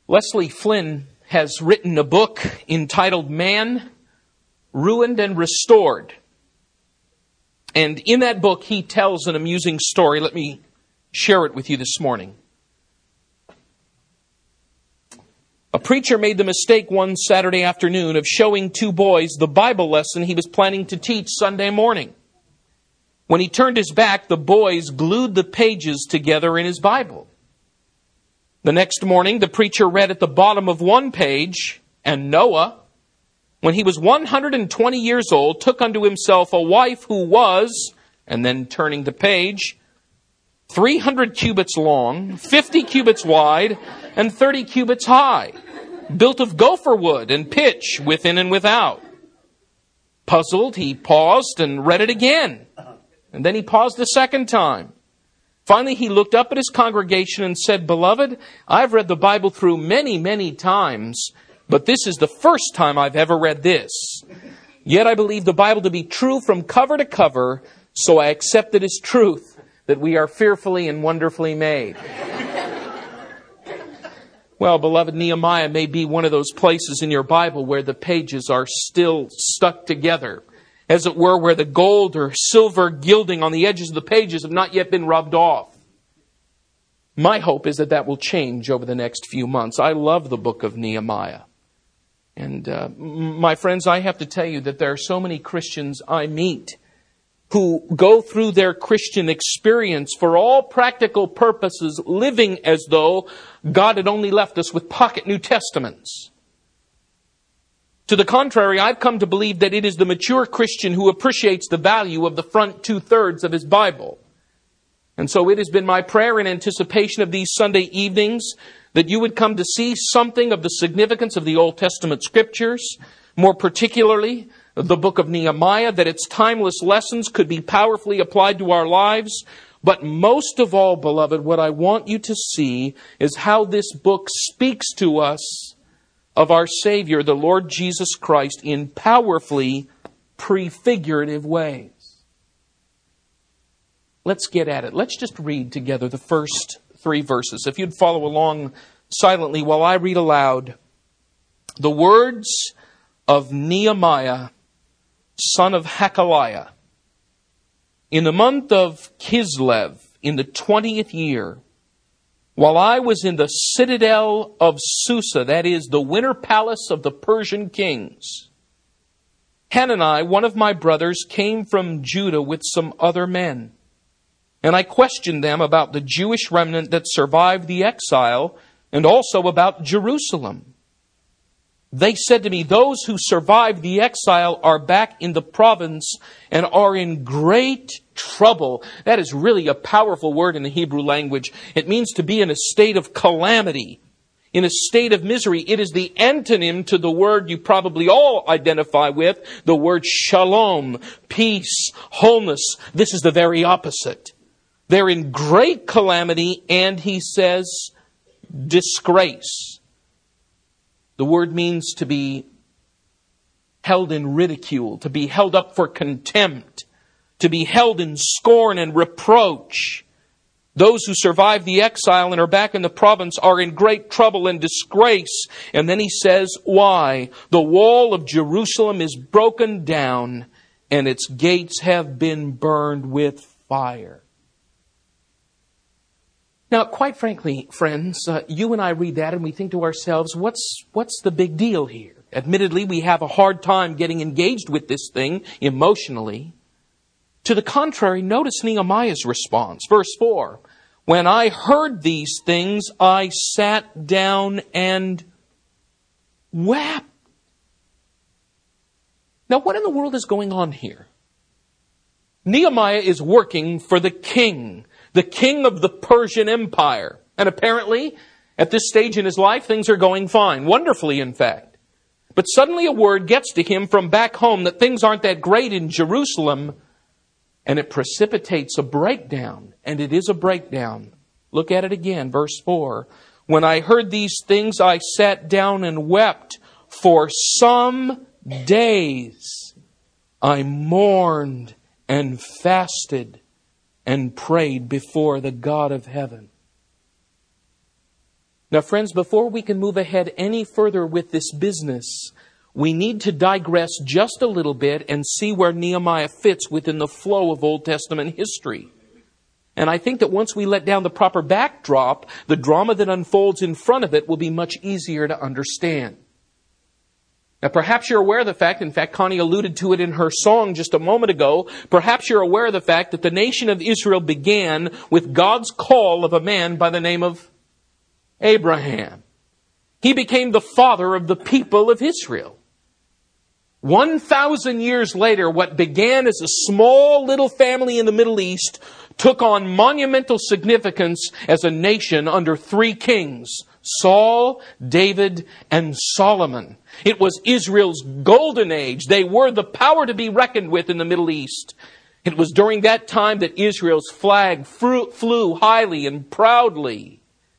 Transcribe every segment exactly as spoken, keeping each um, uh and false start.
Leslie Flynn has written a book entitled Man, Ruined and Restored. And in that book, he tells an amusing story. Let me share it with you this morning. A preacher made the mistake one Saturday afternoon of showing two boys the Bible lesson he was planning to teach Sunday morning. When he turned his back, the boys glued the pages together in his Bible. The next morning, the preacher read at the bottom of one page, and Noah, when he was one hundred twenty years old, took unto himself a wife who was, and then turning the page, three hundred cubits long, fifty cubits wide, and thirty cubits high, built of gopher wood and pitch within and without. Puzzled, he paused and read it again. And then he paused a second time. Finally, he looked up at his congregation and said, "Beloved, I've read the Bible through many, many times, but this is the first time I've ever read this. Yet I believe the Bible to be true from cover to cover, so I accept it as truth that we are fearfully and wonderfully made." Well, beloved, Nehemiah may be one of those places in your Bible where the pages are still stuck together, as it were, where the gold or silver gilding on the edges of the pages have not yet been rubbed off. My hope is that that will change over the next few months. I love the book of Nehemiah. And uh, my friends, I have to tell you that there are so many Christians I meet who go through their Christian experience for all practical purposes, living as though God had only left us with pocket New Testaments. To the contrary, I've come to believe that it is the mature Christian who appreciates the value of the front two-thirds of his Bible. And so it has been my prayer in anticipation of these Sunday evenings that you would come to see something of the significance of the Old Testament Scriptures, more particularly the book of Nehemiah, that its timeless lessons could be powerfully applied to our lives. But most of all, beloved, what I want you to see is how this book speaks to us of our Savior, the Lord Jesus Christ, in powerfully prefigurative ways. Let's get at it. Let's just read together the first three verses. If you'd follow along silently while I read aloud the words of Nehemiah, son of Hakaliah. In the month of Kislev, in the twentieth year, while I was in the citadel of Susa, that is, the winter palace of the Persian kings, Hanani, one of my brothers, came from Judah with some other men. And I questioned them about the Jewish remnant that survived the exile, and also about Jerusalem. They said to me, "Those who survived the exile are back in the province and are in great trouble." That is really a powerful word in the Hebrew language. It means to be in a state of calamity, in a state of misery. It is the antonym to the word you probably all identify with, the word shalom, peace, wholeness. This is the very opposite. They're in great calamity, and he says, disgrace. The word means to be held in ridicule, to be held up for contempt, to be held in scorn and reproach. Those who survive the exile and are back in the province are in great trouble and disgrace. And then he says, why? The wall of Jerusalem is broken down, and its gates have been burned with fire. Now, quite frankly, friends, uh, you and I read that and we think to ourselves, what's what's the big deal here? Admittedly, we have a hard time getting engaged with this thing emotionally. To the contrary, notice Nehemiah's response. Verse four, when I heard these things, I sat down and wept. Now, what in the world is going on here? Nehemiah is working for the king. The king of the Persian Empire. And apparently, at this stage in his life, things are going fine. Wonderfully, in fact. But suddenly a word gets to him from back home that things aren't that great in Jerusalem. And it precipitates a breakdown. And it is a breakdown. Look at it again, verse four. When I heard these things, I sat down and wept. For some days I mourned and fasted and prayed before the God of heaven. Now, friends, before we can move ahead any further with this business, we need to digress just a little bit and see where Nehemiah fits within the flow of Old Testament history. And I think that once we let down the proper backdrop, the drama that unfolds in front of it will be much easier to understand. Now, perhaps you're aware of the fact, in fact, Connie alluded to it in her song just a moment ago, perhaps you're aware of the fact that the nation of Israel began with God's call of a man by the name of Abraham. He became the father of the people of Israel. One thousand years later, what began as a small little family in the Middle East took on monumental significance as a nation under three kings, Saul, David, and Solomon. It was Israel's golden age. They were the power to be reckoned with in the Middle East. It was during that time that Israel's flag flew highly and proudly.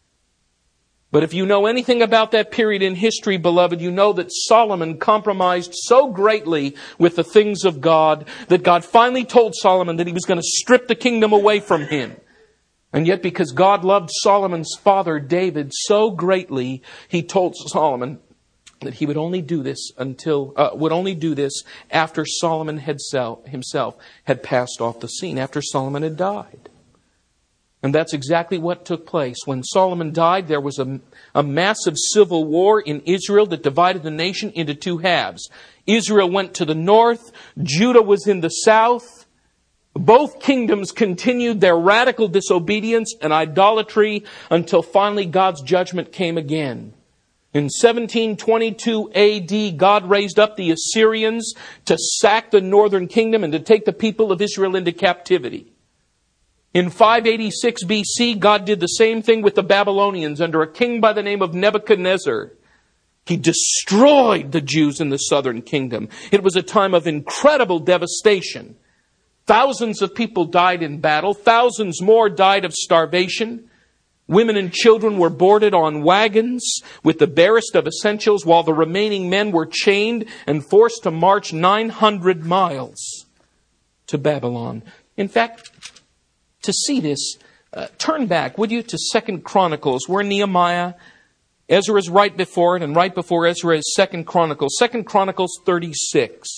But if you know anything about that period in history, beloved, you know that Solomon compromised so greatly with the things of God that God finally told Solomon that he was going to strip the kingdom away from him. And yet, because God loved Solomon's father, David, so greatly, he told Solomon that he would only do this until uh, would only do this after Solomon had self, himself had passed off the scene, after Solomon had died. And that's exactly what took place. When Solomon died, there was a, a massive civil war in Israel that divided the nation into two halves. Israel went to the north, Judah was in the south. Both kingdoms continued their radical disobedience and idolatry until finally God's judgment came again. In seventeen twenty-two A D, God raised up the Assyrians to sack the northern kingdom and to take the people of Israel into captivity. In five eighty-six B C, God did the same thing with the Babylonians under a king by the name of Nebuchadnezzar. He destroyed the Jews in the southern kingdom. It was a time of incredible devastation. Thousands of people died in battle. Thousands more died of starvation. Women and children were boarded on wagons with the barest of essentials, while the remaining men were chained and forced to march nine hundred miles to Babylon. In fact, to see this, uh, turn back, would you, to Second Chronicles, where Nehemiah, Ezra is right before it, and right before Ezra is Second Chronicles. Second Chronicles thirty-six.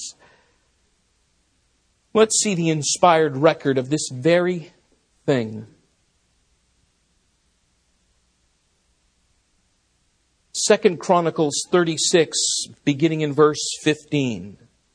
Let's see the inspired record of this very thing. Second Chronicles thirty-six, beginning in verse fifteen.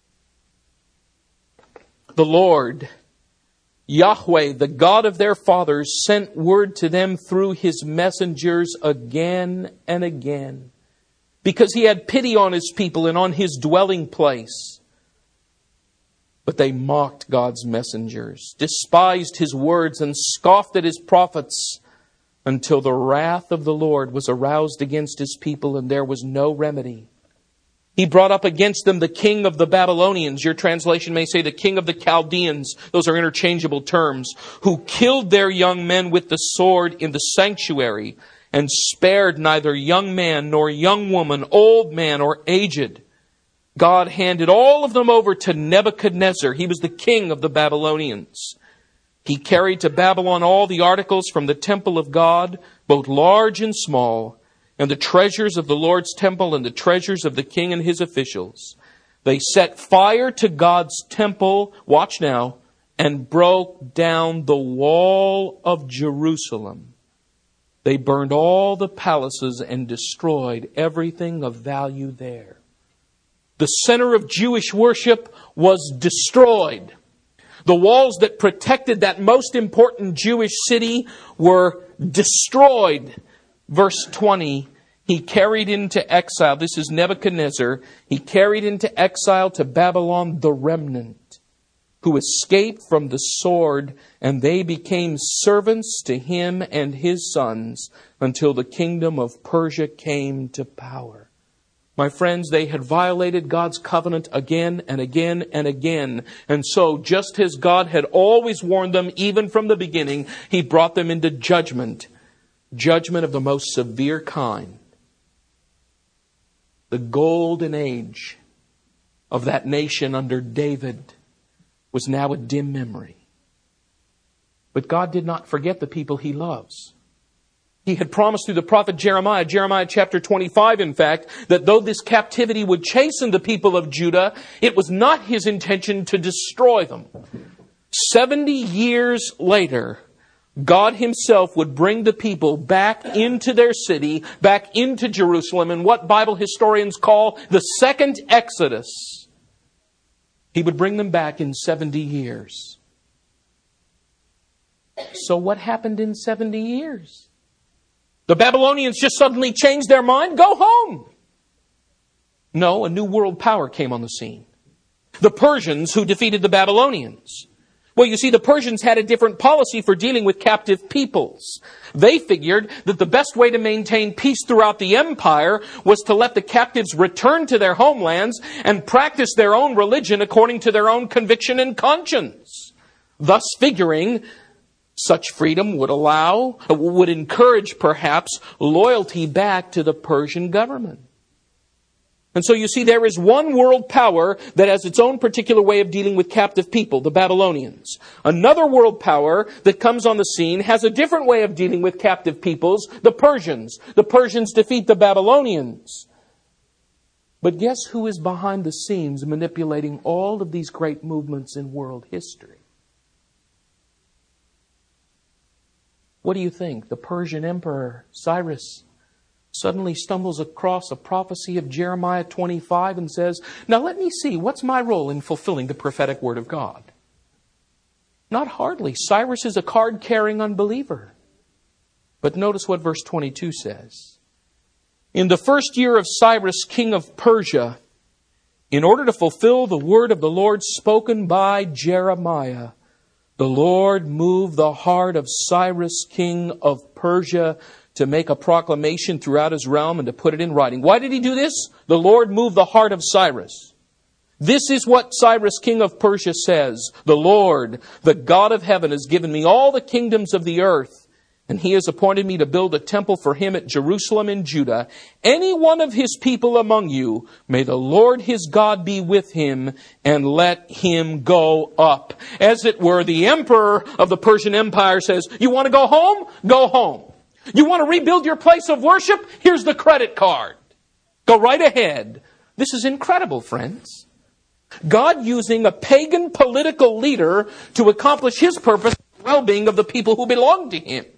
The Lord, Yahweh, the God of their fathers, sent word to them through his messengers again and again, because he had pity on his people and on his dwelling place. But they mocked God's messengers, despised his words, and scoffed at his prophets, until the wrath of the Lord was aroused against his people, and there was no remedy. He brought up against them the king of the Babylonians. Your translation may say the king of the Chaldeans. Those are interchangeable terms. Who killed their young men with the sword in the sanctuary, and spared neither young man nor young woman, old man or aged. God handed all of them over to Nebuchadnezzar. He was the king of the Babylonians. He carried to Babylon all the articles from the temple of God, both large and small, and the treasures of the Lord's temple and the treasures of the king and his officials. They set fire to God's temple, watch now, and broke down the wall of Jerusalem. They burned all the palaces and destroyed everything of value there. The center of Jewish worship was destroyed. The walls that protected that most important Jewish city were destroyed. Verse twenty, he carried into exile, this is Nebuchadnezzar, he carried into exile to Babylon the remnant, who escaped from the sword, and they became servants to him and his sons until the kingdom of Persia came to power. My friends, they had violated God's covenant again and again and again. And so, just as God had always warned them, even from the beginning, he brought them into judgment. Judgment of the most severe kind. The golden age of that nation under David was now a dim memory. But God did not forget the people he loves. He had promised through the prophet Jeremiah, Jeremiah chapter twenty-five, in fact, that though this captivity would chasten the people of Judah, it was not his intention to destroy them. Seventy years later, God himself would bring the people back into their city, back into Jerusalem, in what Bible historians call the second Exodus. He would bring them back in seventy years. So what happened in seventy years? The Babylonians just suddenly changed their mind? Go home! No, a new world power came on the scene. The Persians, who defeated the Babylonians. Well, you see, the Persians had a different policy for dealing with captive peoples. They figured that the best way to maintain peace throughout the empire was to let the captives return to their homelands and practice their own religion according to their own conviction and conscience. Thus figuring such freedom would allow, would encourage perhaps, loyalty back to the Persian government. And so you see, there is one world power that has its own particular way of dealing with captive people, the Babylonians. Another world power that comes on the scene has a different way of dealing with captive peoples, the Persians. The Persians defeat the Babylonians. But guess who is behind the scenes manipulating all of these great movements in world history? What do you think? The Persian Emperor Cyrus suddenly stumbles across a prophecy of Jeremiah twenty-five and says, now let me see, what's my role in fulfilling the prophetic word of God? Not hardly. Cyrus is a card-carrying unbeliever. But notice what verse twenty-two says. In the first year of Cyrus, king of Persia, in order to fulfill the word of the Lord spoken by Jeremiah, the Lord moved the heart of Cyrus, king of Persia, to make a proclamation throughout his realm and to put it in writing. Why did he do this? The Lord moved the heart of Cyrus. This is what Cyrus, king of Persia, says. The Lord, the God of heaven, has given me all the kingdoms of the earth, and he has appointed me to build a temple for him at Jerusalem in Judah. Any one of his people among you, may the Lord his God be with him, and let him go up. As it were, the emperor of the Persian Empire says, you want to go home? Go home. You want to rebuild your place of worship? Here's the credit card. Go right ahead. This is incredible, friends. God using a pagan political leader to accomplish his purpose, the well-being of the people who belong to him.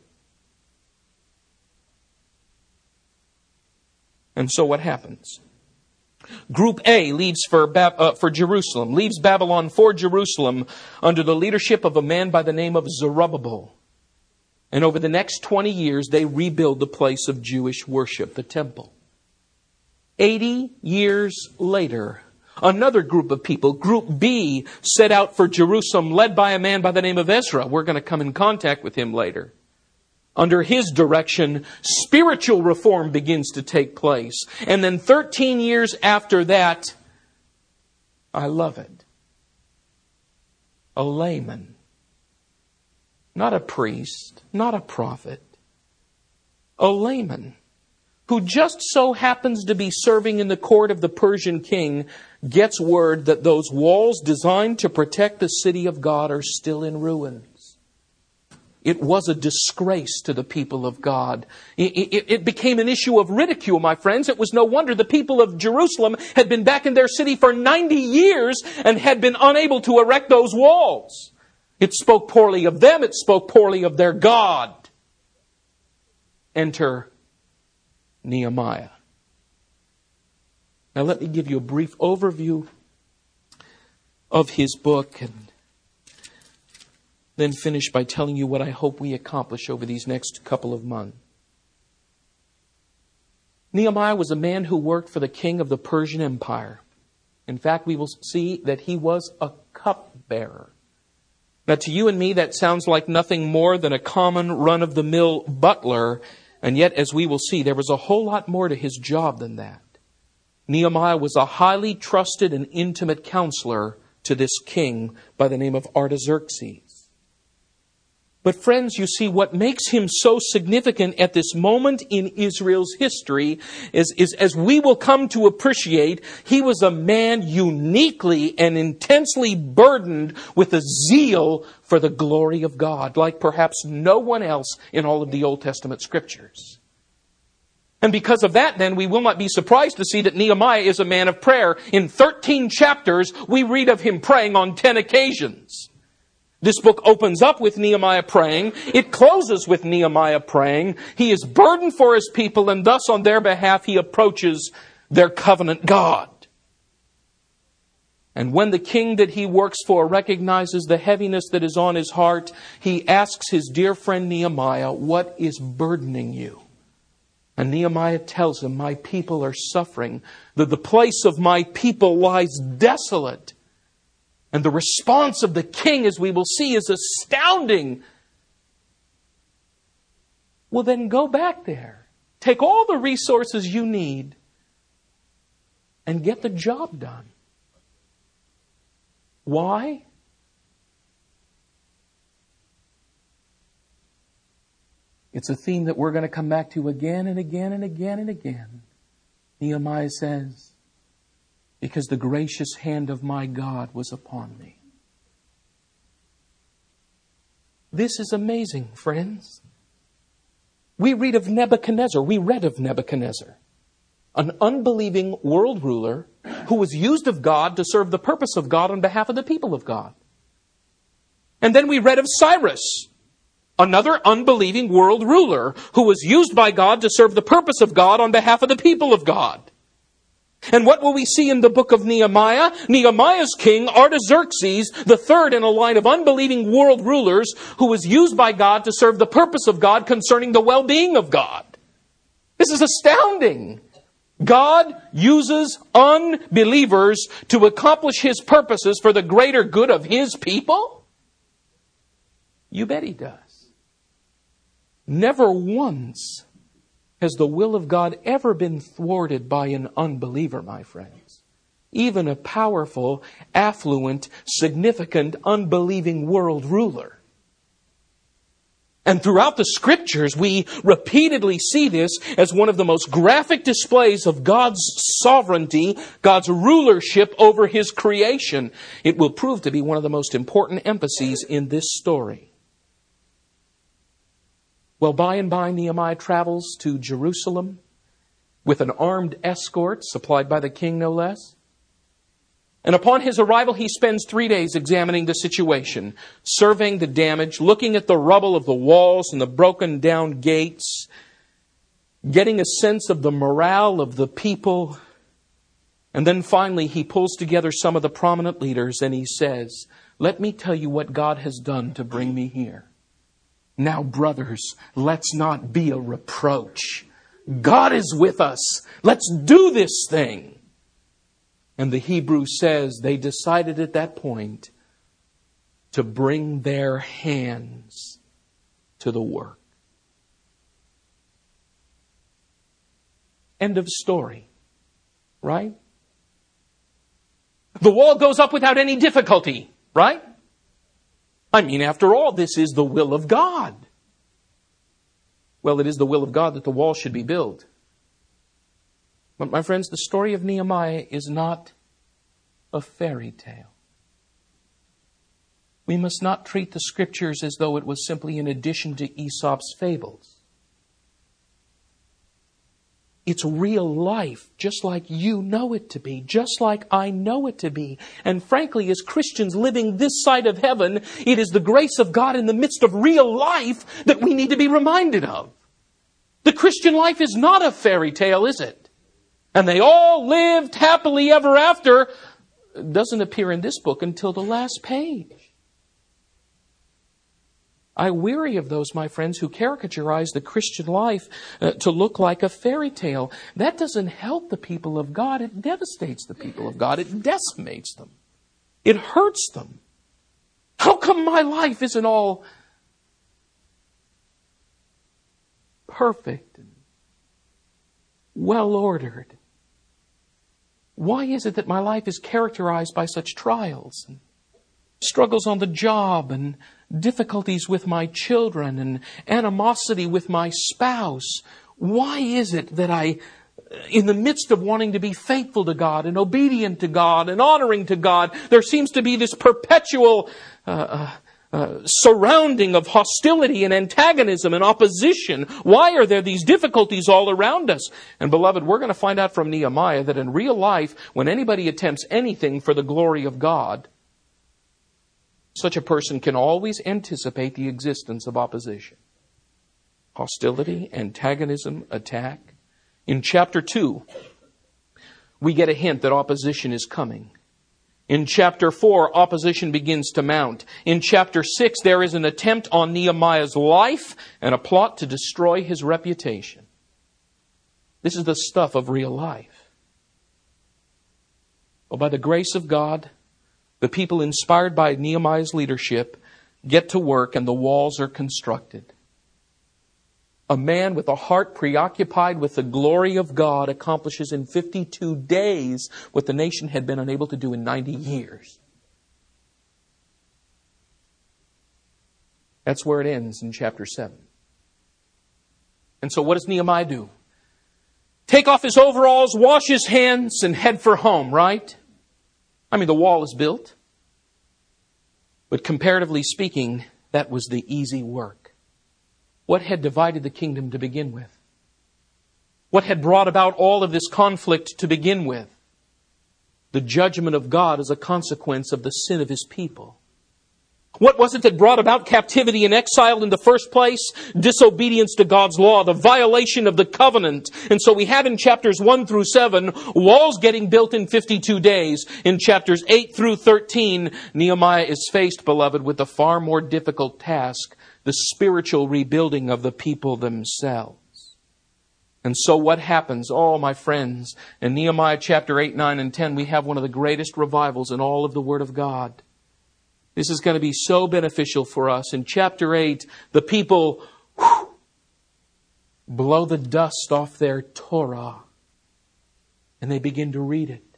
And so what happens? Group A leaves for, Bab- uh, for Jerusalem, leaves Babylon for Jerusalem under the leadership of a man by the name of Zerubbabel. And over the next twenty years, they rebuild the place of Jewish worship, the temple. Eighty years later, another group of people, Group B, set out for Jerusalem, led by a man by the name of Ezra. We're going to come in contact with him later. Under his direction, spiritual reform begins to take place. And then thirteen years after that, I love it, a layman, not a priest, not a prophet, a layman who just so happens to be serving in the court of the Persian king gets word that those walls designed to protect the city of God are still in ruins. It was a disgrace to the people of God. It, it, it became an issue of ridicule, my friends. It was no wonder the people of Jerusalem had been back in their city for ninety years and had been unable to erect those walls. It spoke poorly of them. It spoke poorly of their God. Enter Nehemiah. Now let me give you a brief overview of his book and then finish by telling you what I hope we accomplish over these next couple of months. Nehemiah was a man who worked for the king of the Persian Empire. In fact, we will see that he was a cupbearer. Now, to you and me, that sounds like nothing more than a common run-of-the-mill butler. And yet, as we will see, there was a whole lot more to his job than that. Nehemiah was a highly trusted and intimate counselor to this king by the name of Artaxerxes. But friends, you see, what makes him so significant at this moment in Israel's history is, is, as we will come to appreciate, he was a man uniquely and intensely burdened with a zeal for the glory of God, like perhaps no one else in all of the Old Testament Scriptures. And because of that, then, we will not be surprised to see that Nehemiah is a man of prayer. In thirteen chapters, we read of him praying on ten occasions. This book opens up with Nehemiah praying. It closes with Nehemiah praying. He is burdened for his people, and thus on their behalf he approaches their covenant God. And when the king that he works for recognizes the heaviness that is on his heart, he asks his dear friend Nehemiah, "What is burdening you?" And Nehemiah tells him, "My people are suffering. That the place of my people lies desolate." And the response of the king, as we will see, is astounding. Well, then go back there. Take all the resources you need and get the job done. Why? It's a theme that we're going to come back to again and again and again and again. Nehemiah says, "Because the gracious hand of my God was upon me." This is amazing, friends. We read of Nebuchadnezzar. We read of Nebuchadnezzar, an unbelieving world ruler who was used of God to serve the purpose of God on behalf of the people of God. And then we read of Cyrus, another unbelieving world ruler who was used by God to serve the purpose of God on behalf of the people of God. And what will we see in the book of Nehemiah? Nehemiah's king, Artaxerxes, the third in a line of unbelieving world rulers who was used by God to serve the purpose of God concerning the well-being of God. This is astounding. God uses unbelievers to accomplish His purposes for the greater good of His people? You bet He does. Never once has the will of God ever been thwarted by an unbeliever, my friends? Even a powerful, affluent, significant, unbelieving world ruler. And throughout the Scriptures, we repeatedly see this as one of the most graphic displays of God's sovereignty, God's rulership over His creation. It will prove to be one of the most important emphases in this story. Well, by and by, Nehemiah travels to Jerusalem with an armed escort supplied by the king, no less. And upon his arrival, he spends three days examining the situation, surveying the damage, looking at the rubble of the walls and the broken down gates, getting a sense of the morale of the people. And then finally, he pulls together some of the prominent leaders and he says, "Let me tell you what God has done to bring me here. Now, brothers, let's not be a reproach. God is with us. Let's do this thing." And the Hebrew says they decided at that point to bring their hands to the work. End of story. Right? The wall goes up without any difficulty. Right? I mean, after all, this is the will of God. Well, it is the will of God that the wall should be built. But my friends, the story of Nehemiah is not a fairy tale. We must not treat the Scriptures as though it was simply an addition to Aesop's fables. It's real life, just like you know it to be, just like I know it to be. And frankly, as Christians living this side of heaven, it is the grace of God in the midst of real life that we need to be reminded of. The Christian life is not a fairy tale, is it? And they all lived happily ever after. It doesn't appear in this book until the last page. I weary of those, my friends, who caricaturize the Christian life uh, to look like a fairy tale. That doesn't help the people of God. It devastates the people of God. It decimates them. It hurts them. How come my life isn't all perfect and well-ordered? Why is it that my life is characterized by such trials and struggles on the job and difficulties with my children and animosity with my spouse. Why is it that I, in the midst of wanting to be faithful to God and obedient to God and honoring to God, there seems to be this perpetual uh, uh, uh, surrounding of hostility and antagonism and opposition? Why are there these difficulties all around us? And beloved, we're going to find out from Nehemiah that in real life, when anybody attempts anything for the glory of God, such a person can always anticipate the existence of opposition. Hostility, antagonism, attack. In chapter two, we get a hint that opposition is coming. In chapter four, opposition begins to mount. In chapter six, there is an attempt on Nehemiah's life and a plot to destroy his reputation. This is the stuff of real life. Well, by the grace of God, the people inspired by Nehemiah's leadership get to work and the walls are constructed. A man with a heart preoccupied with the glory of God accomplishes in fifty-two days what the nation had been unable to do in ninety years. That's where it ends in chapter seven. And so what does Nehemiah do? Take off his overalls, wash his hands, and head for home, right? I mean, the wall is built. But comparatively speaking, that was the easy work. What had divided the kingdom to begin with? What had brought about all of this conflict to begin with? The judgment of God as a consequence of the sin of His people. What was it that brought about captivity and exile in the first place? Disobedience to God's law, the violation of the covenant. And so we have in chapters one through seven, walls getting built in fifty-two days. In chapters eight through thirteen, Nehemiah is faced, beloved, with a far more difficult task, the spiritual rebuilding of the people themselves. And so what happens? Oh, my friends, in Nehemiah chapter eight, nine, and ten, we have one of the greatest revivals in all of the Word of God. This is going to be so beneficial for us. In chapter eight, the people whew, blow the dust off their Torah and they begin to read it.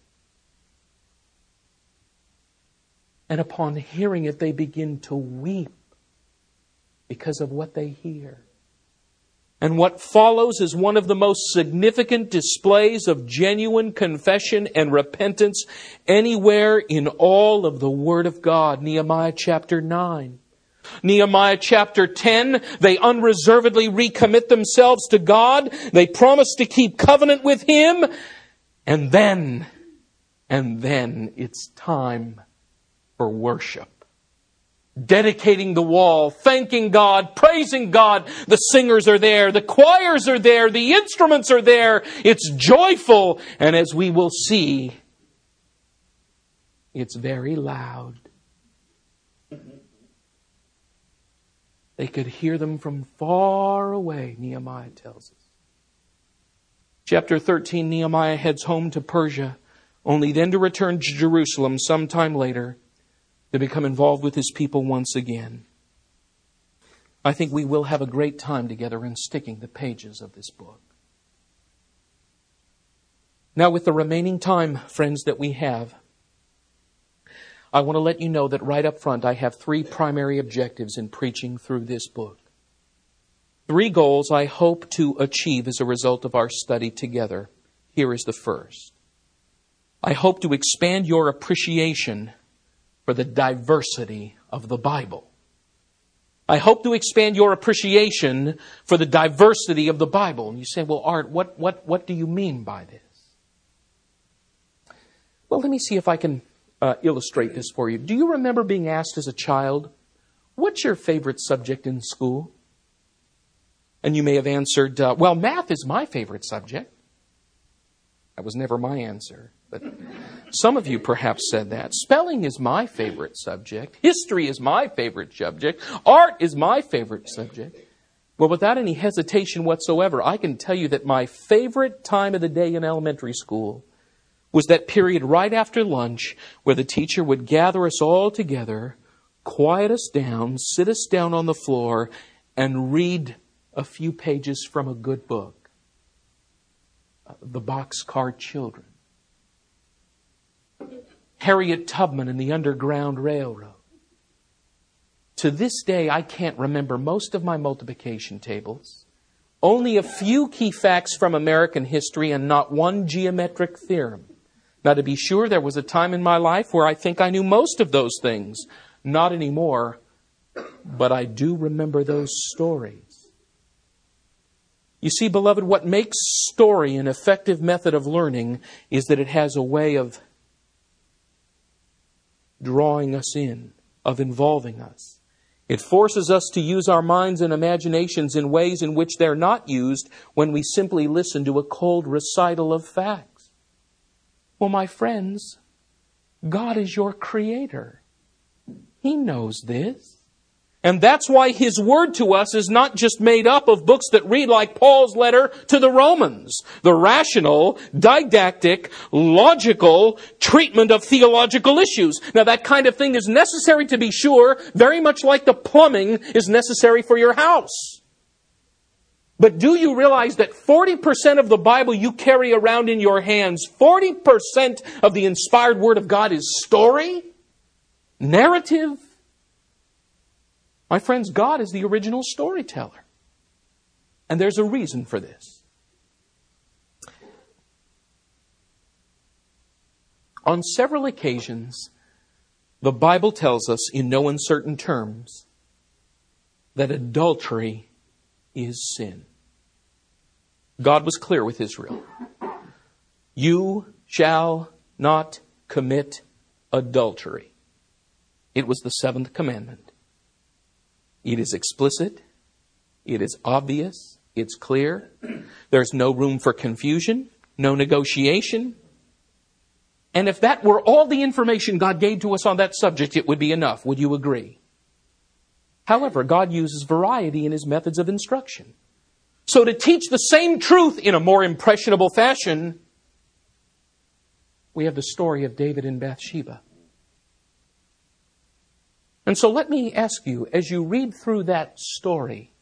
And upon hearing it, they begin to weep because of what they hear. And what follows is one of the most significant displays of genuine confession and repentance anywhere in all of the Word of God. Nehemiah chapter nine. Nehemiah chapter ten, they unreservedly recommit themselves to God. They promise to keep covenant with Him. And then, and then it's time for worship. Dedicating the wall, thanking God, praising God. The singers are there, the choirs are there, the instruments are there. It's joyful. And as we will see, it's very loud. They could hear them from far away, Nehemiah tells us. Chapter thirteen, Nehemiah heads home to Persia, only then to return to Jerusalem sometime later, to become involved with his people once again. I think we will have a great time together in sticking the pages of this book. Now, with the remaining time, friends, that we have, I want to let you know that right up front I have three primary objectives in preaching through this book. Three goals I hope to achieve as a result of our study together. Here is the first. I hope to expand your appreciation for the diversity of the Bible. I hope to expand your appreciation for the diversity of the Bible. And you say, well, Art, what, what, what do you mean by this? Well, let me see if I can uh, illustrate this for you. Do you remember being asked as a child, what's your favorite subject in school? And you may have answered, uh, well, math is my favorite subject. That was never my answer. But some of you perhaps said that. Spelling is my favorite subject. History is my favorite subject. Art is my favorite subject. Well, without any hesitation whatsoever, I can tell you that my favorite time of the day in elementary school was that period right after lunch where the teacher would gather us all together, quiet us down, sit us down on the floor, and read a few pages from a good book. The Boxcar Children. Harriet Tubman and the Underground Railroad. To this day, I can't remember most of my multiplication tables, only a few key facts from American history, and not one geometric theorem. Now, to be sure, there was a time in my life where I think I knew most of those things. Not anymore, but I do remember those stories. You see, beloved, what makes story an effective method of learning is that it has a way of drawing us in, of involving us. It forces us to use our minds and imaginations in ways in which they're not used when we simply listen to a cold recital of facts. Well, my friends, God is your Creator. He knows this. And that's why His Word to us is not just made up of books that read like Paul's letter to the Romans. The rational, didactic, logical treatment of theological issues. Now that kind of thing is necessary, to be sure, very much like the plumbing is necessary for your house. But do you realize that forty percent of the Bible you carry around in your hands, forty percent of the inspired Word of God is story, narrative? My friends, God is the original storyteller. And there's a reason for this. On several occasions, the Bible tells us in no uncertain terms that adultery is sin. God was clear with Israel. You shall not commit adultery. It was the seventh commandment. It is explicit. It is obvious. It's clear. There's no room for confusion, no negotiation. And if that were all the information God gave to us on that subject, it would be enough. Would you agree? However, God uses variety in His methods of instruction. So to teach the same truth in a more impressionable fashion, we have the story of David and Bathsheba. And so let me ask you, as you read through that story,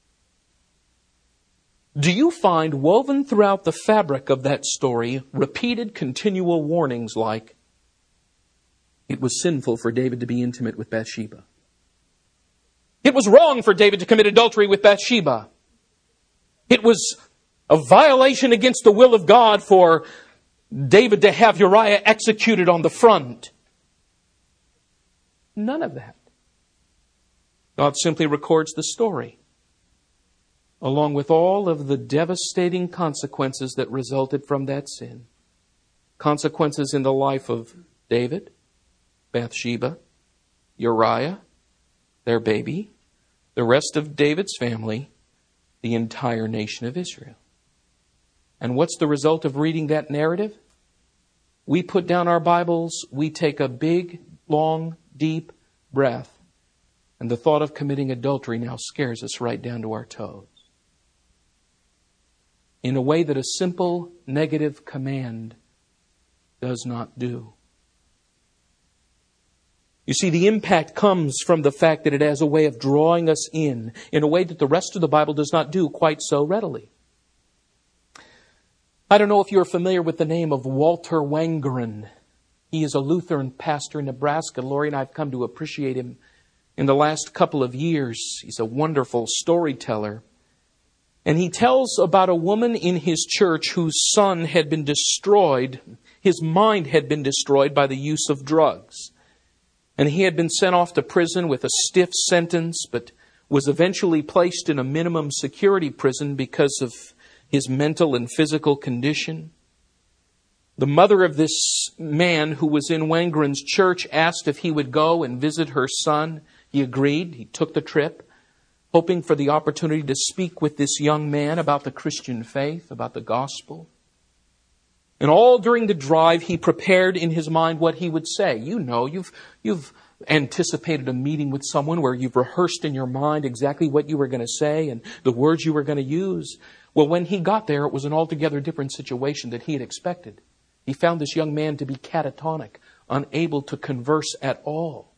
do you find woven throughout the fabric of that story repeated continual warnings like, it was sinful for David to be intimate with Bathsheba. It was wrong for David to commit adultery with Bathsheba. It was a violation against the will of God for David to have Uriah executed on the front. None of that. God simply records the story, along with all of the devastating consequences that resulted from that sin. Consequences in the life of David, Bathsheba, Uriah, their baby, the rest of David's family, the entire nation of Israel. And what's the result of reading that narrative? We put down our Bibles, we take a big, long, deep breath, and the thought of committing adultery now scares us right down to our toes. In a way that a simple negative command does not do. You see, the impact comes from the fact that it has a way of drawing us in, in a way that the rest of the Bible does not do quite so readily. I don't know if you're familiar with the name of Walter Wangerin. He is a Lutheran pastor in Nebraska. Lori and I have come to appreciate him in the last couple of years. He's a wonderful storyteller. And he tells about a woman in his church whose son had been destroyed. His mind had been destroyed by the use of drugs. And he had been sent off to prison with a stiff sentence, but was eventually placed in a minimum security prison because of his mental and physical condition. The mother of this man who was in Wangerin's church asked if he would go and visit her son. He agreed. He took the trip, hoping for the opportunity to speak with this young man about the Christian faith, about the gospel. And all during the drive, he prepared in his mind what he would say. You know, you've you've anticipated a meeting with someone where you've rehearsed in your mind exactly what you were going to say and the words you were going to use. Well, when he got there, it was an altogether different situation than he had expected. He found this young man to be catatonic, unable to converse at all.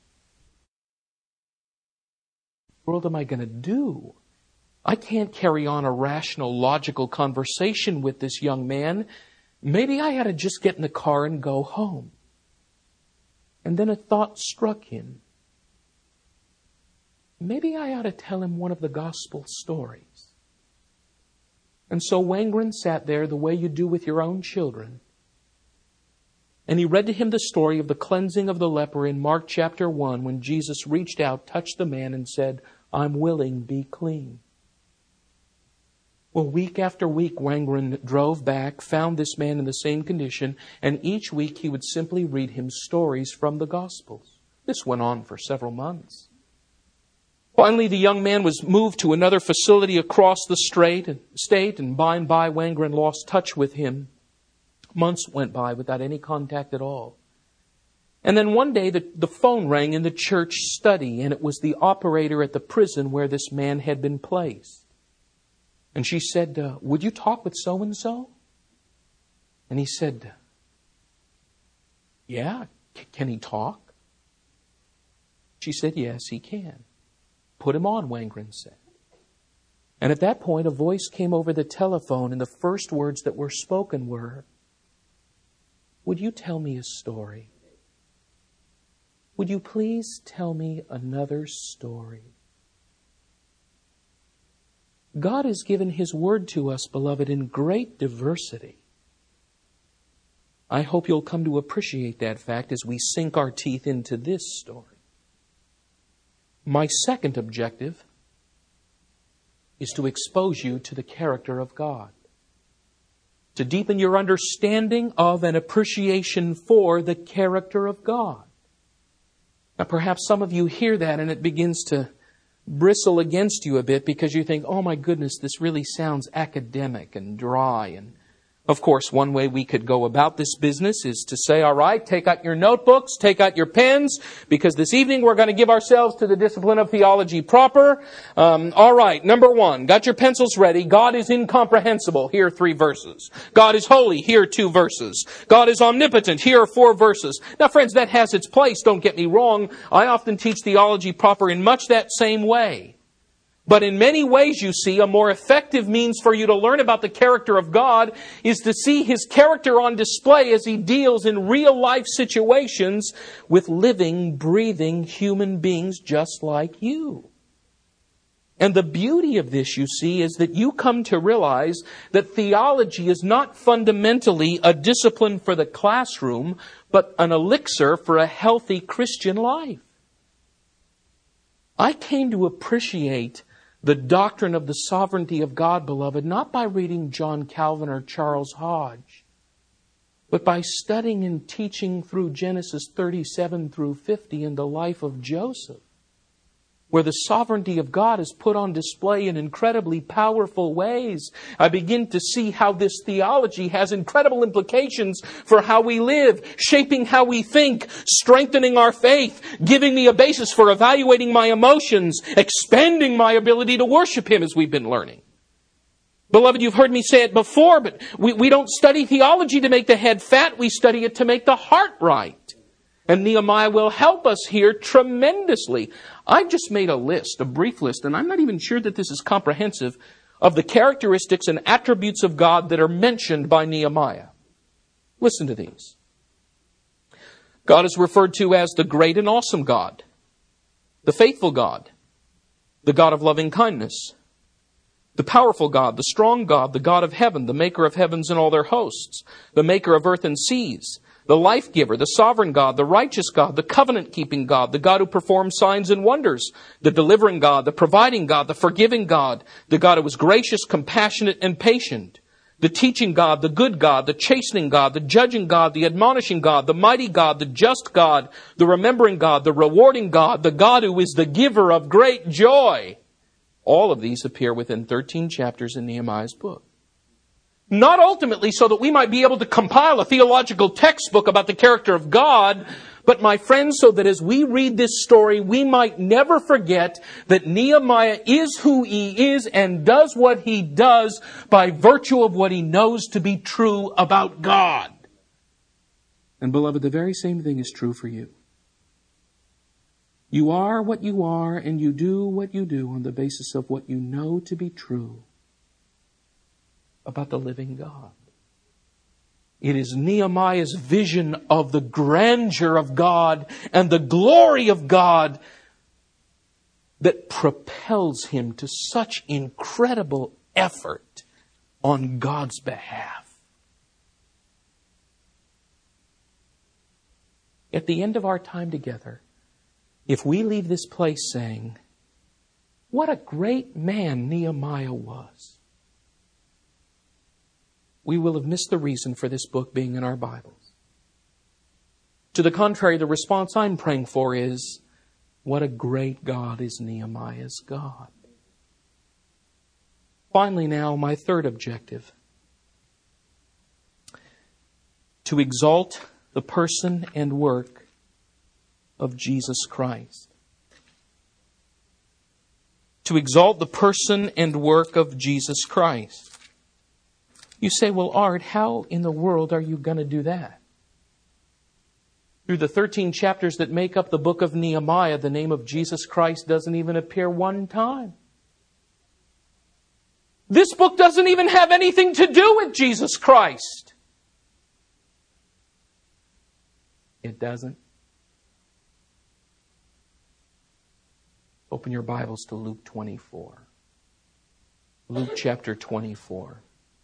What in the world am I going to do? I can't carry on a rational, logical conversation with this young man. Maybe I had to just get in the car and go home. And then a thought struck him. maybe I ought to tell him one of the gospel stories. And so Wangren sat there the way you do with your own children. And he read to him the story of the cleansing of the leper in Mark chapter one, when Jesus reached out, touched the man, and said, I'm willing, be clean. Well, week after week, Wangren drove back, found this man in the same condition, and each week he would simply read him stories from the Gospels. This went on for several months. Finally, the young man was moved to another facility across the state, and by and by Wangren lost touch with him. Months went by without any contact at all. And then one day the, the phone rang in the church study, and it was the operator at the prison where this man had been placed. And she said, uh, would you talk with so-and-so? And he said, yeah, c- can he talk? She said, yes, he can. Put him on, Wangren said. And at that point, a voice came over the telephone, and the first words that were spoken were, would you tell me a story? Would you please tell me another story? God has given His Word to us, beloved, in great diversity. I hope you'll come to appreciate that fact as we sink our teeth into this story. My second objective is to expose you to the character of God, to deepen your understanding of and appreciation for the character of God. Now, perhaps some of you hear that and it begins to bristle against you a bit because you think, oh my goodness, this really sounds academic and dry. And of course, one way we could go about this business is to say, all right, take out your notebooks, take out your pens, because this evening we're going to give ourselves to the discipline of theology proper. Um, all right, number one, got your pencils ready. God is incomprehensible. Here are three verses. God is holy. Here are two verses. God is omnipotent. Here are four verses. Now, friends, that has its place. Don't get me wrong. I often teach theology proper in much that same way. But in many ways, you see, a more effective means for you to learn about the character of God is to see His character on display as He deals in real-life situations with living, breathing human beings just like you. And the beauty of this, you see, is that you come to realize that theology is not fundamentally a discipline for the classroom, but an elixir for a healthy Christian life. I came to appreciate the doctrine of the sovereignty of God, beloved, not by reading John Calvin or Charles Hodge, but by studying and teaching through Genesis thirty-seven through fifty in the life of Joseph, where the sovereignty of God is put on display in incredibly powerful ways. I begin to see how this theology has incredible implications for how we live, shaping how we think, strengthening our faith, giving me a basis for evaluating my emotions, expanding my ability to worship Him, as we've been learning. Beloved, you've heard me say it before, but we, we don't study theology to make the head fat. We study it to make the heart right. And Nehemiah will help us here tremendously. I've just made a list, a brief list, and I'm not even sure that this is comprehensive, of the characteristics and attributes of God that are mentioned by Nehemiah. Listen to these. God is referred to as the great and awesome God, the faithful God, the God of loving kindness, the powerful God, the strong God, the God of heaven, the maker of heavens and all their hosts, the maker of earth and seas, the life giver, the sovereign God, the righteous God, the covenant-keeping God, the God who performs signs and wonders, the delivering God, the providing God, the forgiving God, the God who is gracious, compassionate, and patient, the teaching God, the good God, the chastening God, the judging God, the admonishing God, the mighty God, the just God, the remembering God, the rewarding God, the God who is the giver of great joy. All of these appear within thirteen chapters in Nehemiah's book. Not ultimately so that we might be able to compile a theological textbook about the character of God, but my friends, so that as we read this story, we might never forget that Nehemiah is who he is and does what he does by virtue of what he knows to be true about God. And beloved, the very same thing is true for you. You are what you are and you do what you do on the basis of what you know to be true about the living God. It is Nehemiah's vision of the grandeur of God and the glory of God that propels him to such incredible effort on God's behalf. At the end of our time together, if we leave this place saying, what a great man Nehemiah was, we will have missed the reason for this book being in our Bibles. To the contrary, the response I'm praying for is, what a great God is Nehemiah's God. Finally now, my third objective. To exalt the person and work of Jesus Christ. To exalt the person and work of Jesus Christ. You say, well, Art, how in the world are you going to do that? Through the thirteen chapters that make up the book of Nehemiah, the name of Jesus Christ doesn't even appear one time. This book doesn't even have anything to do with Jesus Christ. It doesn't. Open your Bibles to Luke twenty-four. Luke chapter twenty-four.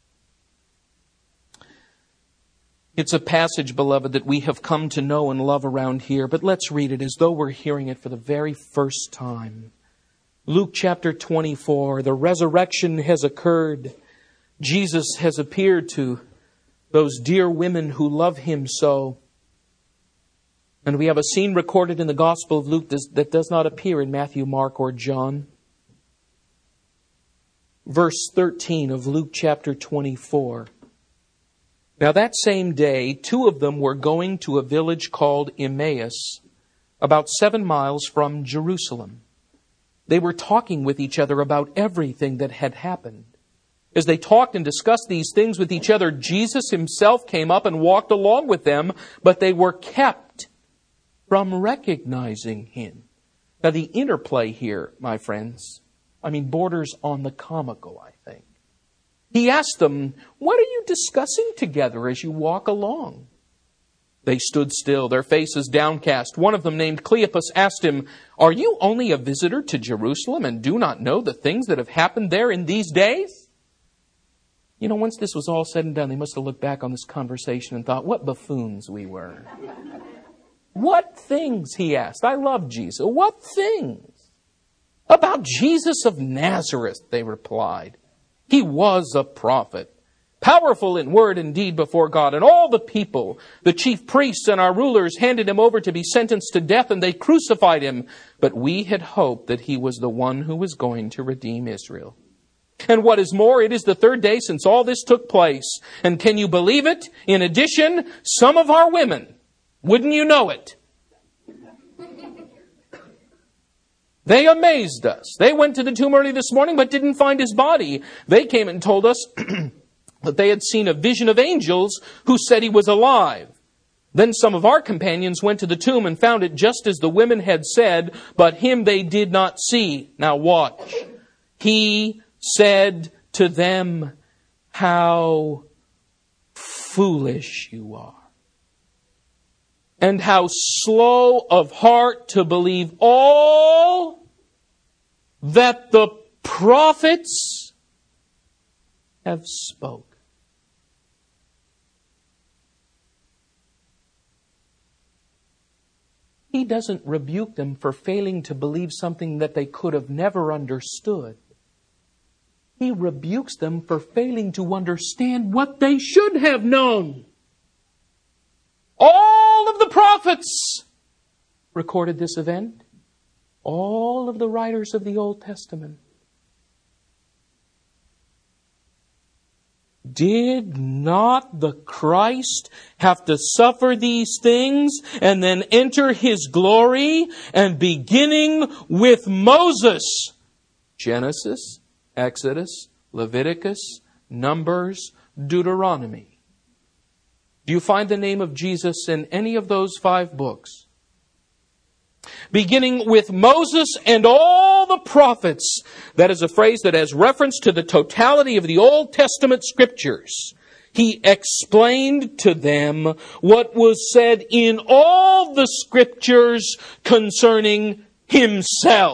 It's a passage, beloved, that we have come to know and love around here, but let's read it as though we're hearing it for the very first time. Luke chapter twenty-four, the resurrection has occurred. Jesus has appeared to those dear women who love Him so. And we have a scene recorded in the Gospel of Luke that does not appear in Matthew, Mark, or John. Verse thirteen of Luke chapter twenty-four. Now that same day, two of them were going to a village called Emmaus, about seven miles from Jerusalem. They were talking with each other about everything that had happened. As they talked and discussed these things with each other, Jesus Himself came up and walked along with them, but they were kept from recognizing Him. Now the interplay here, my friends, I mean, borders on the comical, I think. He asked them, what are you discussing together as you walk along? They stood still, their faces downcast. One of them, named Cleopas, asked him, are you only a visitor to Jerusalem and do not know the things that have happened there in these days? You know, once this was all said and done, they must have looked back on this conversation and thought, what buffoons we were. What things, he asked. I love Jesus. What things? About Jesus of Nazareth, they replied. He was a prophet, powerful in word and deed before God. And all the people, the chief priests and our rulers, handed Him over to be sentenced to death, and they crucified Him. But we had hoped that He was the one who was going to redeem Israel. And what is more, it is the third day since all this took place. And can you believe it? In addition, some of our women, wouldn't you know it? They amazed us. They went to the tomb early this morning but didn't find His body. They came and told us that they had seen a vision of angels who said He was alive. Then some of our companions went to the tomb and found it just as the women had said, but Him they did not see. Now watch. He said to them, how foolish you are. And how slow of heart to believe all that the prophets have spoke. He doesn't rebuke them for failing to believe something that they could have never understood. He rebukes them for failing to understand what they should have known. All of the prophets recorded this event. All of the writers of the Old Testament. Did not the Christ have to suffer these things and then enter His glory? And beginning with Moses, Genesis, Exodus, Leviticus, Numbers, Deuteronomy. Do you find the name of Jesus in any of those five books? Beginning with Moses and all the prophets. That is a phrase that has reference to the totality of the Old Testament Scriptures. He explained to them what was said in all the Scriptures concerning Himself.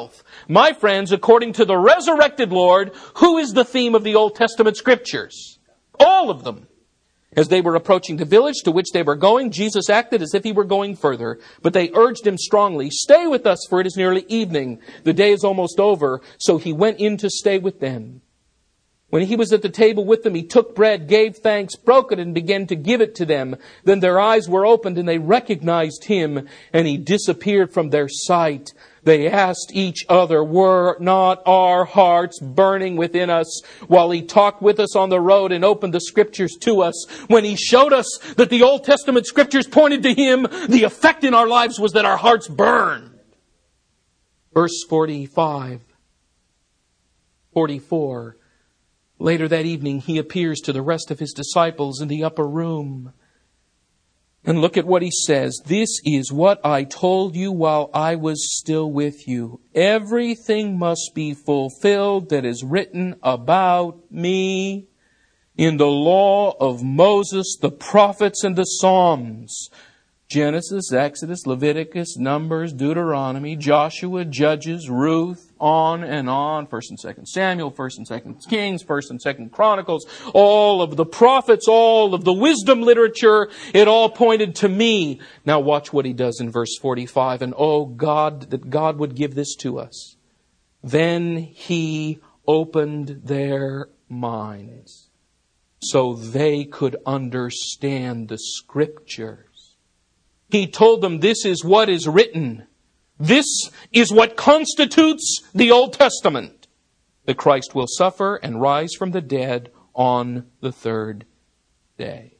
My friends, according to the resurrected Lord, who is the theme of the Old Testament Scriptures? All of them. As they were approaching the village to which they were going, Jesus acted as if he were going further. But they urged him strongly, "Stay with us, for it is nearly evening. The day is almost over." So he went in to stay with them. When he was at the table with them, he took bread, gave thanks, broke it, and began to give it to them. Then their eyes were opened, and they recognized him, and he disappeared from their sight. They asked each other, "Were not our hearts burning within us while he talked with us on the road and opened the Scriptures to us?" When he showed us that the Old Testament Scriptures pointed to him, the effect in our lives was that our hearts burned. Verse forty-five, forty-four. Later that evening, he appears to the rest of his disciples in the upper room. And look at what he says. "This is what I told you while I was still with you. Everything must be fulfilled that is written about me in the law of Moses, the prophets, and the Psalms." Genesis, Exodus, Leviticus, Numbers, Deuteronomy, Joshua, Judges, Ruth, on and on. First and Second Samuel, First and Second Kings, First and Second Chronicles. All of the prophets, all of the wisdom literature, it all pointed to me. Now watch what he does in verse forty-five. "And oh God, that God would give this to us. Then he opened their minds so they could understand the Scriptures. He told them, this is what is written. This is what constitutes the Old Testament. That Christ will suffer and rise from the dead on the third day."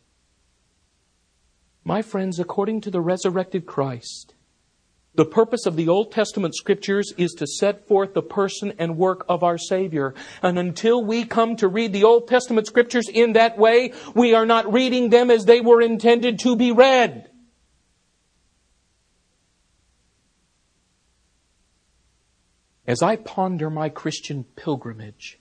My friends, according to the resurrected Christ, the purpose of the Old Testament Scriptures is to set forth the person and work of our Savior. And until we come to read the Old Testament Scriptures in that way, we are not reading them as they were intended to be read. As I ponder my Christian pilgrimage,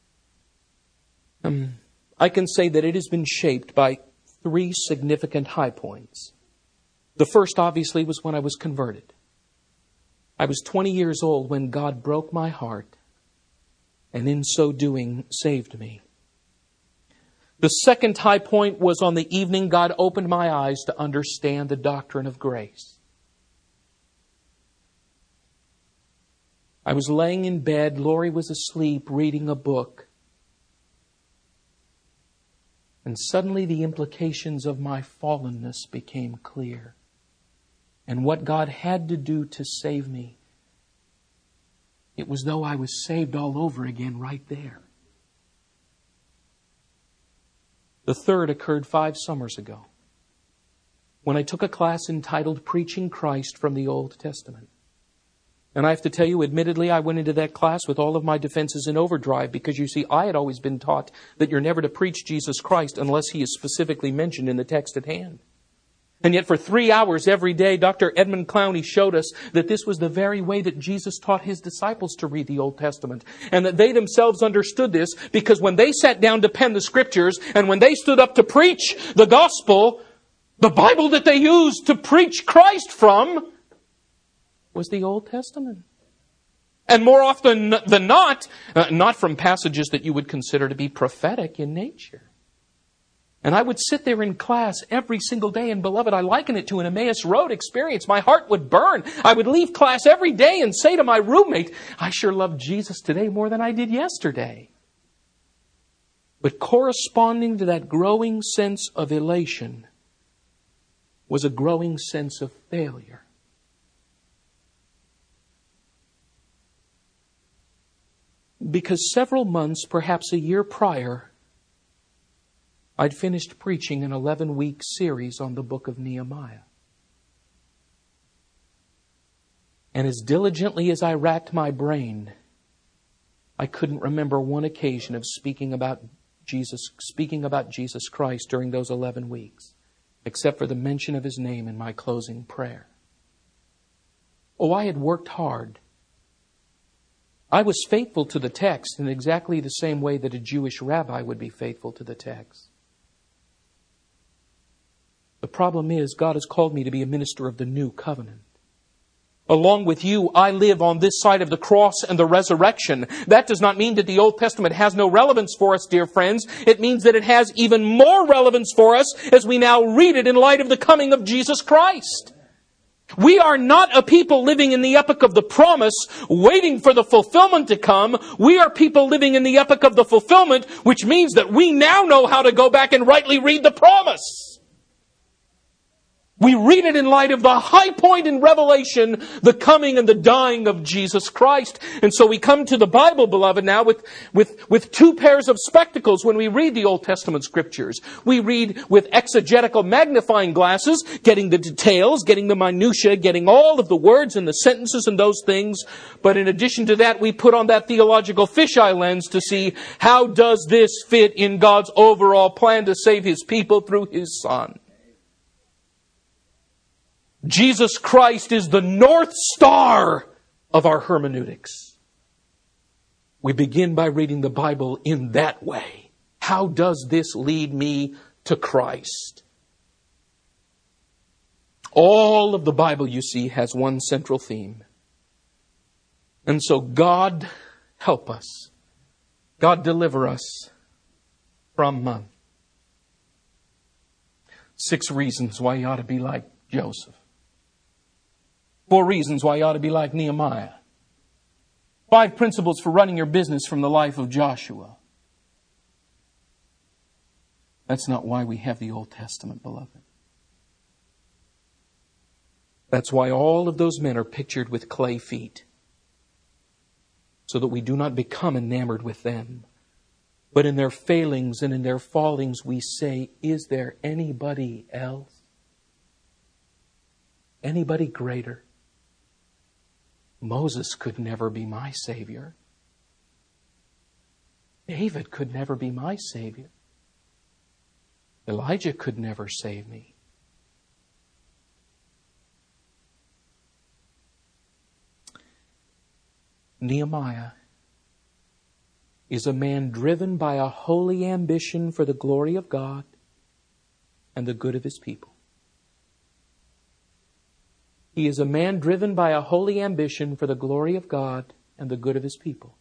um, I can say that it has been shaped by three significant high points. The first, obviously, was when I was converted. I was twenty years old when God broke my heart, and in so doing, saved me. The second high point was on the evening God opened my eyes to understand the doctrine of grace. I was laying in bed, Lori was asleep, reading a book. And suddenly the implications of my fallenness became clear. And what God had to do to save me, it was though I was saved all over again right there. The third occurred five summers ago, when I took a class entitled Preaching Christ from the Old Testament. And I have to tell you, admittedly, I went into that class with all of my defenses in overdrive because, you see, I had always been taught that you're never to preach Jesus Christ unless He is specifically mentioned in the text at hand. And yet for three hours every day, Doctor Edmund Clowney showed us that this was the very way that Jesus taught His disciples to read the Old Testament. And that they themselves understood this because when they sat down to pen the Scriptures and when they stood up to preach the gospel, the Bible that they used to preach Christ from was the Old Testament. And more often than not, uh, not from passages that you would consider to be prophetic in nature. And I would sit there in class every single day, and beloved, I liken it to an Emmaus Road experience. My heart would burn. I would leave class every day and say to my roommate, I sure love Jesus today more than I did yesterday. But corresponding to that growing sense of elation was a growing sense of failure. Because several months, perhaps a year prior, I'd finished preaching an eleven-week series on the book of Nehemiah. And as diligently as I racked my brain, I couldn't remember one occasion of speaking about Jesus, speaking about Jesus Christ during those eleven weeks, except for the mention of His name in my closing prayer. Oh, I had worked hard. I was faithful to the text in exactly the same way that a Jewish rabbi would be faithful to the text. The problem is, God has called me to be a minister of the new covenant. Along with you, I live on this side of the cross and the resurrection. That does not mean that the Old Testament has no relevance for us, dear friends. It means that it has even more relevance for us as we now read it in light of the coming of Jesus Christ. We are not a people living in the epoch of the promise, waiting for the fulfillment to come. We are people living in the epoch of the fulfillment, which means that we now know how to go back and rightly read the promise. We read it in light of the high point in Revelation, the coming and the dying of Jesus Christ. And so we come to the Bible, beloved, now with, with, with two pairs of spectacles when we read the Old Testament Scriptures. We read with exegetical magnifying glasses, getting the details, getting the minutiae, getting all of the words and the sentences and those things. But in addition to that, we put on that theological fisheye lens to see how does this fit in God's overall plan to save His people through His Son. Jesus Christ is the North Star of our hermeneutics. We begin by reading the Bible in that way. How does this lead me to Christ? All of the Bible, you see, has one central theme. And so God help us. God deliver us from uh, six reasons why you ought to be like Joseph. Four reasons why you ought to be like Nehemiah. Five principles for running your business from the life of Joshua. That's not why we have the Old Testament, beloved. That's why all of those men are pictured with clay feet. So that we do not become enamored with them. But in their failings and in their fallings we say, is there anybody else? Anybody greater? Moses could never be my Savior. David could never be my Savior. Elijah could never save me. Nehemiah is a man driven by a holy ambition for the glory of God and the good of His people. He is a man driven by a holy ambition for the glory of God and the good of His people.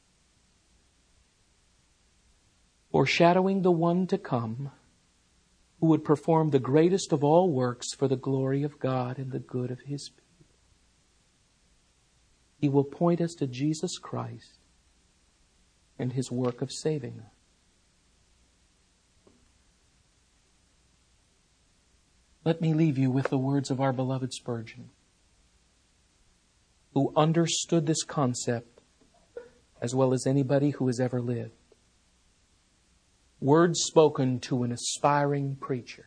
Foreshadowing the one to come who would perform the greatest of all works for the glory of God and the good of His people. He will point us to Jesus Christ and His work of saving us. Let me leave you with the words of our beloved Spurgeon, who understood this concept as well as anybody who has ever lived. Words spoken to an aspiring preacher.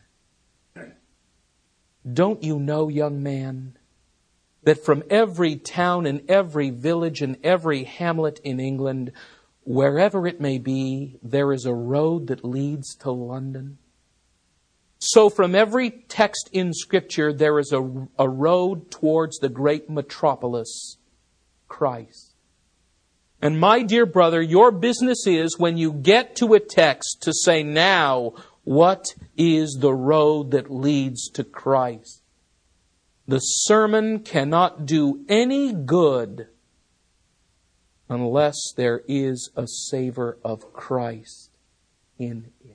Don't you know, young man, that from every town and every village and every hamlet in England, wherever it may be, there is a road that leads to London? So from every text in Scripture, there is a, a road towards the great metropolis, Christ. And my dear brother, your business is, when you get to a text, to say, now, what is the road that leads to Christ? The sermon cannot do any good unless there is a savor of Christ in it.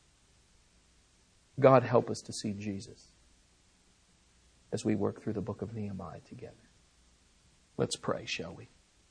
God help us to see Jesus as we work through the book of Nehemiah together. Let's pray, shall we?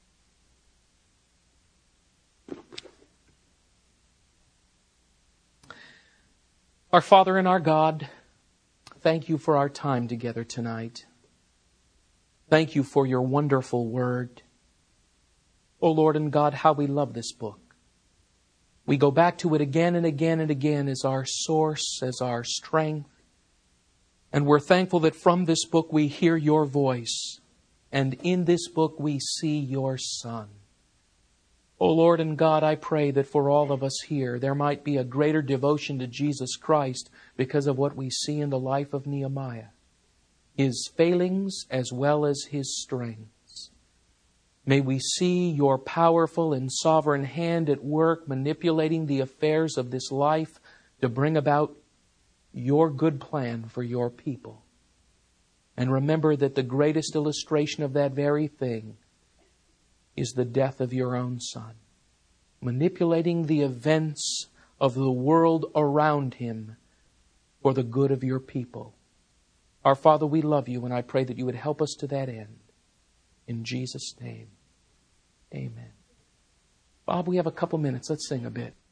Our Father and our God, thank You for our time together tonight. Thank You for Your wonderful word. O Lord and God, how we love this book. We go back to it again and again and again as our source, as our strength. And we're thankful that from this book we hear Your voice. And in this book we see Your Son. O Lord and God, I pray that for all of us here, there might be a greater devotion to Jesus Christ because of what we see in the life of Nehemiah. His failings as well as His strengths. May we see Your powerful and sovereign hand at work manipulating the affairs of this life to bring about Your good plan for Your people. And remember that the greatest illustration of that very thing is the death of your own Son, manipulating the events of the world around Him for the good of your people. Our Father, we love You, and I pray that You would help us to that end. In Jesus' name, amen. Bob, we have a couple minutes. Let's sing a bit.